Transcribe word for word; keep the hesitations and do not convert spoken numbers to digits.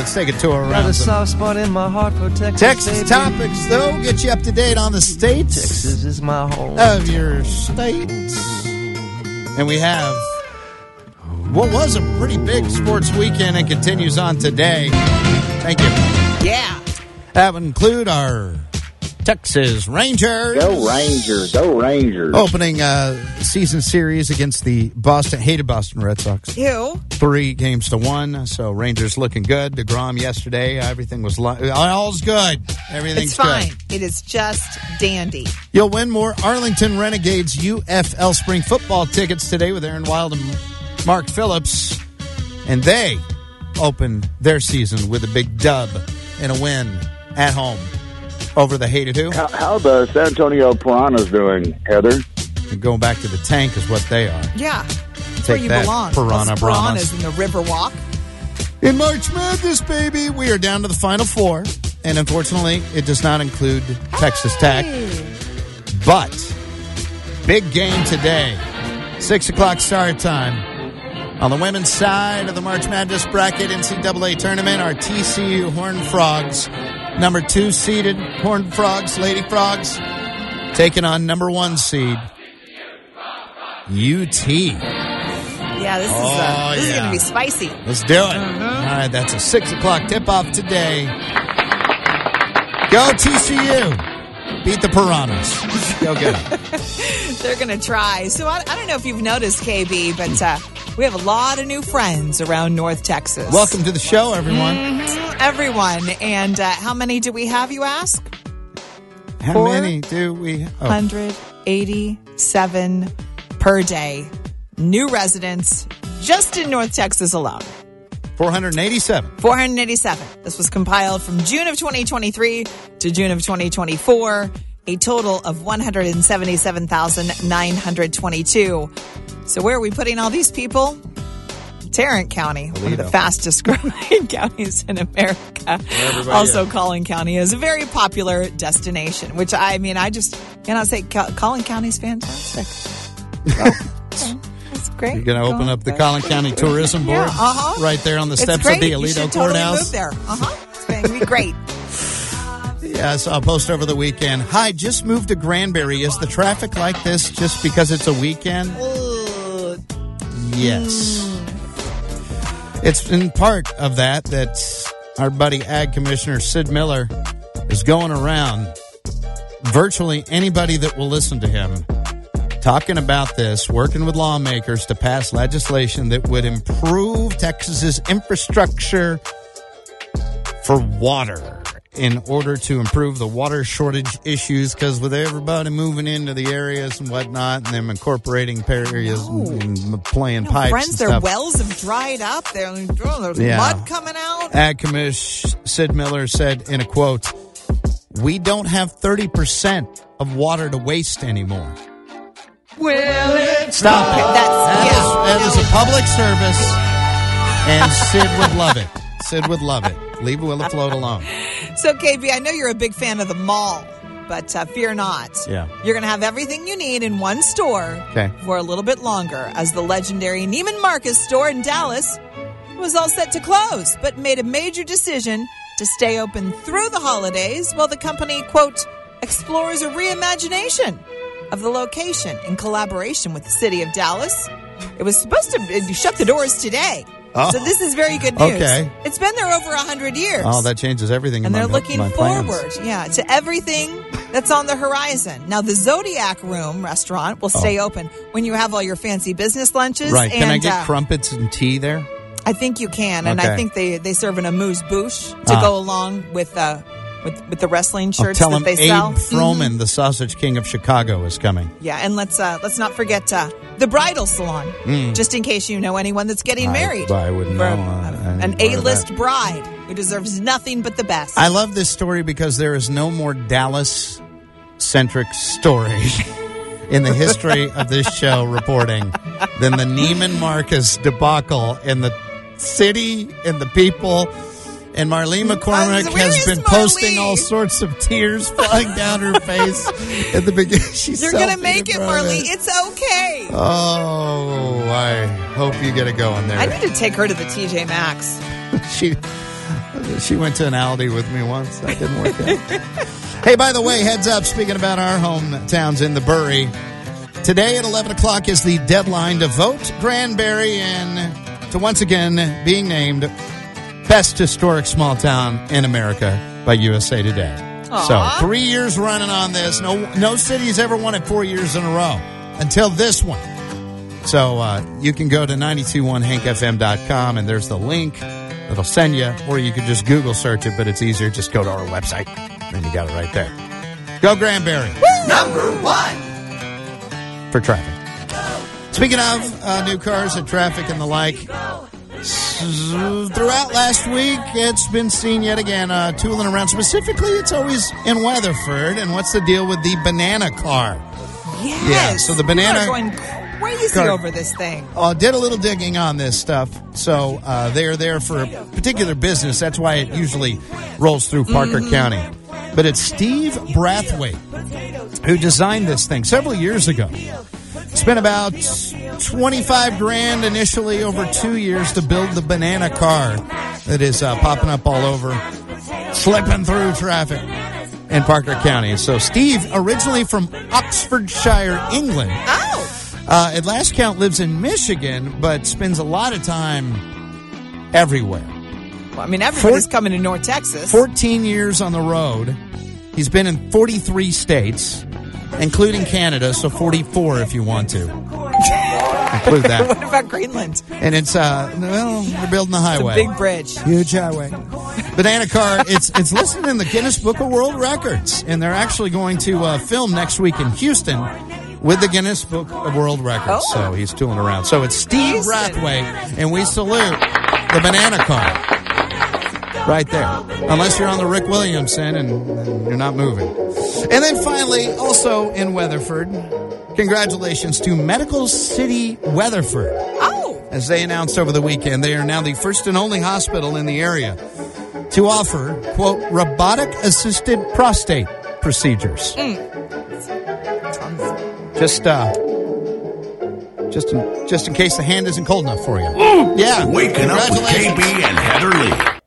Let's take a tour Got around a some soft spot in my heart for Texas. Texas baby. topics, though. Get you up to date on the states Texas is my home. of your states. And we have what was a pretty big sports weekend and continues on today. Thank you. Yeah. That would include our Texas Rangers. Go Rangers. Go Rangers. Opening uh, season series against the Boston, hated Boston Red Sox. Ew. Three games to one. So Rangers looking good. DeGrom yesterday. Everything was li- all's good. Everything's It's fine. good. It is just dandy. You'll win more Arlington Renegades U F L spring football tickets today with Aaron Wild and Mark Phillips. And they opened their season with a big dub and a win at home over the hated who? How, how the San Antonio Piranhas doing, Heather? And going back to the tank is what they are. Yeah. That's Take where you that, belong. Piranha Those Brahmas. piranhas in the river walk. In March Madness, baby, we are down to the Final Four. And unfortunately, it does not include Texas Tech. But, big game today. six o'clock start time. On the women's side of the March Madness bracket N C double A tournament, our T C U Horned Frogs, number two seeded Horned Frogs, Lady Frogs, taking on number one seed, U T. Yeah, this is, Oh, uh, this is yeah. going to be spicy. Let's do it. Mm-hmm. All right, that's a six o'clock tip-off today. Go T C U. Beat the Piranhas. Go get them. They're going to try. So I, I don't know if you've noticed, K B, but uh, we have a lot of new friends around North Texas. Welcome to the show, everyone. Mhm, everyone. And uh, how many do we have, you ask? How Four many do we? Oh. one hundred eighty-seven per day. New residents just in North Texas alone. four hundred eighty-seven. four hundred eighty-seven. This was compiled from June of twenty twenty-three to June of twenty twenty-four. A total of one hundred seventy-seven thousand nine hundred twenty-two. So where are we putting all these people? Tarrant County, one of the Toledo. fastest growing counties in America. Also, Collin County is a very popular destination, which I mean, I just cannot say Cal- Collin County is fantastic. So, okay, that's great. You're going to open Go up the there. Collin County Tourism Board Yeah, uh-huh. right there on the It's steps great. of the You Alito should totally Courthouse. move there. Uh-huh. It's going to be great. Yeah, I saw a post over the weekend. Hi, just moved to Granbury. Is the traffic like this just because it's a weekend? Ugh. Yes. It's in part of that that our buddy Ag Commissioner Sid Miller is going around virtually anybody that will listen to him talking about this, working with lawmakers to pass legislation that would improve Texas's infrastructure for water in order to improve the water shortage issues, because with everybody moving into the areas and whatnot and them incorporating areas No. and, and playing No, pipes friends, and their stuff. wells have dried up. There- There's Yeah. mud coming out. Ag Commish Sid Miller said in a quote, "We don't have thirty percent of water to waste anymore." Well, it's Stop it. That's- That is- yeah. that is a public service, and Sid would love it. Sid would love it. Leave Willa Float alone. So, K B, I know you're a big fan of the mall, but uh, fear not. Yeah. You're going to have everything you need in one store Okay. for a little bit longer, as the legendary Neiman Marcus store in Dallas was all set to close, but made a major decision to stay open through the holidays while the company, quote, explores a reimagination of the location in collaboration with the city of Dallas. It was supposed to shut the doors today. Oh. So this is very good news. Okay. It's been there over one hundred years. Oh, that changes everything. And in they're my, looking my plans. forward, yeah, to everything that's on the horizon. Now, the Zodiac Room restaurant will stay open when you have all your fancy business lunches. Oh. Right. Can and, I get uh, crumpets and tea there? I think you can, and I Okay. think they, they serve an amuse bouche to Ah. go along with uh with with the wrestling I'll shirts tell that him they Abe sell. Froman, the Sausage King of Chicago, is coming. Yeah, and let's uh, let's not forget uh, the bridal salon, just in case you know anyone that's getting I- married. I wouldn't For know, uh, an any more of A-list that. bride who deserves nothing but the best. I love this story because there is no more Dallas-centric story in the history of this show reporting than the Neiman Marcus debacle in the city and the people. And Marlene McCormick where has is been posting Marlene? all sorts of tears flying down her face at the beginning. She's You're gonna selfie make in it, front of Marley. It's okay. Oh, I hope you get it going there. I need to take her to the T J Maxx. she, She went to an Aldi with me once. That didn't work out. Hey, by the way, heads up, speaking about our hometowns in the Bury, today at eleven o'clock is the deadline to vote Granbury in to once again being named Best Historic Small Town in America by U S A Today. Aww. So three years running on this. No, no city's ever won it four years in a row until this one. So uh, you can go to nine two one hank f m dot com, and there's the link that'll send you, or you could just Google search it, but it's easier. Just go to our website, and you got it right there. Go Granbury. Woo! Number one for traffic. Speaking of uh, new cars and traffic and the like, throughout last week, it's been seen yet again uh, tooling around. Specifically, it's always in Weatherford. And what's the deal with the banana car? Yes. Yeah, so the banana People are going crazy car, over this thing. Uh, did a little digging on this stuff. So uh, they're there for a particular business. That's why it usually rolls through Parker mm-hmm. County. But it's Steve Brathwaite who designed this thing several years ago. Spent about twenty-five grand initially over two years to build the banana car that is uh, popping up all over, slipping through traffic in Parker County. So Steve, originally from Oxfordshire, England, oh. uh, at last count lives in Michigan, but spends a lot of time everywhere. Well, I mean, everybody's Four, coming to North Texas. fourteen years on the road. He's been in forty-three states, including Canada, so forty-four if you want to. Include that. What about Greenland? And it's, uh, well, we're building the highway. It's a big bridge. Huge highway. Banana car, it's it's listed in the Guinness Book of World Records, and they're actually going to uh, film next week in Houston with the Guinness Book of World Records. Oh. So he's tooling around. So it's Steve Brathwaite, and we salute the banana car. Right there. Unless you're on the Rick Williamson and, and you're not moving. And then finally, also in Weatherford, congratulations to Medical City Weatherford. Oh! As they announced over the weekend, they are now the first and only hospital in the area to offer, quote, robotic-assisted prostate procedures. Mm. Just, uh... Just in, just in case the hand isn't cold enough for you. Mm. Yeah. Waking up with K B and Heather Lee.